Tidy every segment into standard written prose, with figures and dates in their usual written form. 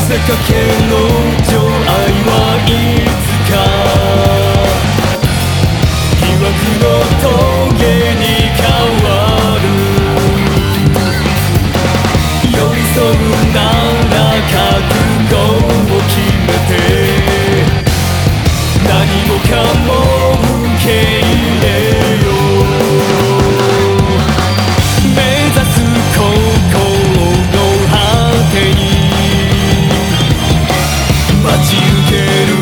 せかけの情愛はいつか疑惑の棘に変わる。寄り添うなら覚悟を決めて何もかも受け入れよう。目指すここの果てに待ち受ける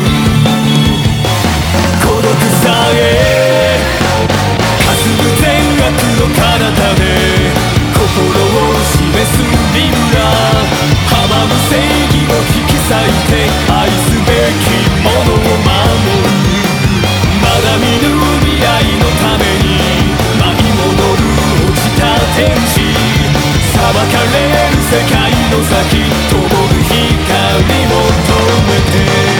孤独さえ霞む善悪の彼方で心を示すリムラ阻む正義を引き裂いて愛すべきものを守る。まだ見ぬ未来のために舞い戻る落ちた天使裁かれる世界の先灯る光求めて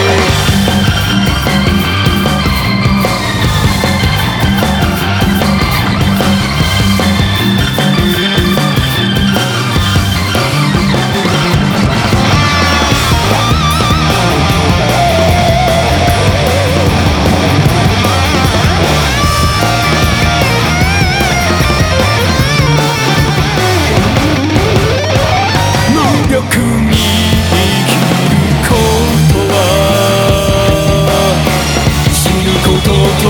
無力に生きることは死ぬことと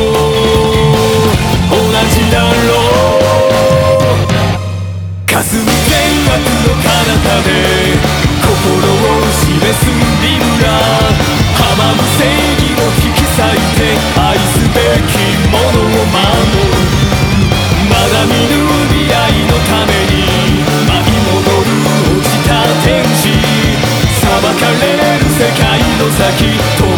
同じだろう。霞む善悪の彼方で心を示すリムラ阻む正義を引き裂いて愛すべきものを守る。まだ見ぬ未来のために舞い戻る落ちた天使裁かれる世界の先